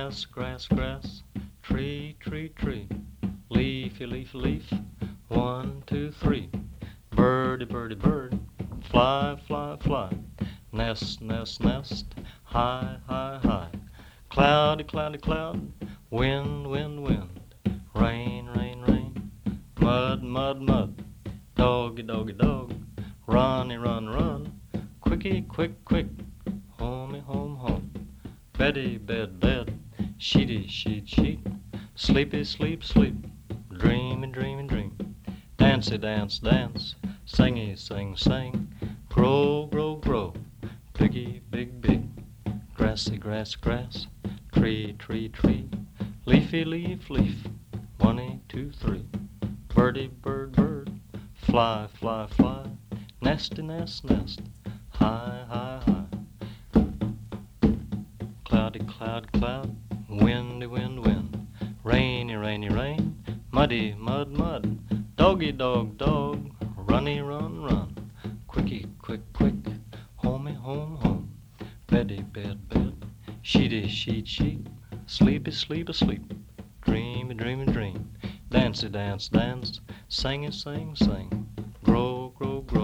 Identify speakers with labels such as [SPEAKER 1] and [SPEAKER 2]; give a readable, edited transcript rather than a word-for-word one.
[SPEAKER 1] Grass, grass, grass, tree, tree, tree. Leafy, leaf, leaf, 1, 2, 3. Birdie, birdie, bird, fly, fly, fly. Nest, nest, nest, high, high, high. Cloudy, cloudy, cloud, wind, wind, wind. Rain, rain, rain, mud, mud, mud. Doggy, doggy, dog, runny, run, run. Quickie, quick, quick, homey, home, home. Beddy, bed, bed, sheety, sheet, sheet. Sleepy, sleep, sleep, dreamy, dreamy, dream. Dancy, dance, dance, singy, sing, sing. Grow, grow, grow, biggie, big, big. Grassy, grass, grass, tree, tree, tree. Leafy, leaf, leaf, 1, 2, 3. Birdie, bird, bird, fly, fly, fly. Nesty, nest, nest, high, high, high. Cloudy, cloud, cloud, windy, wind, wind. Rainy, rainy, rain, muddy, mud, mud. Doggy, dog, dog, runny, run, run. Quickie, quick, quick, homey, home, home. Beddy, bed, bed, sheety, sheet, sheet. Sleepy, sleep, asleep, dreamy, dreamy, dream. Dancy, dance, dance, sing, sing, sing. Grow, grow, grow.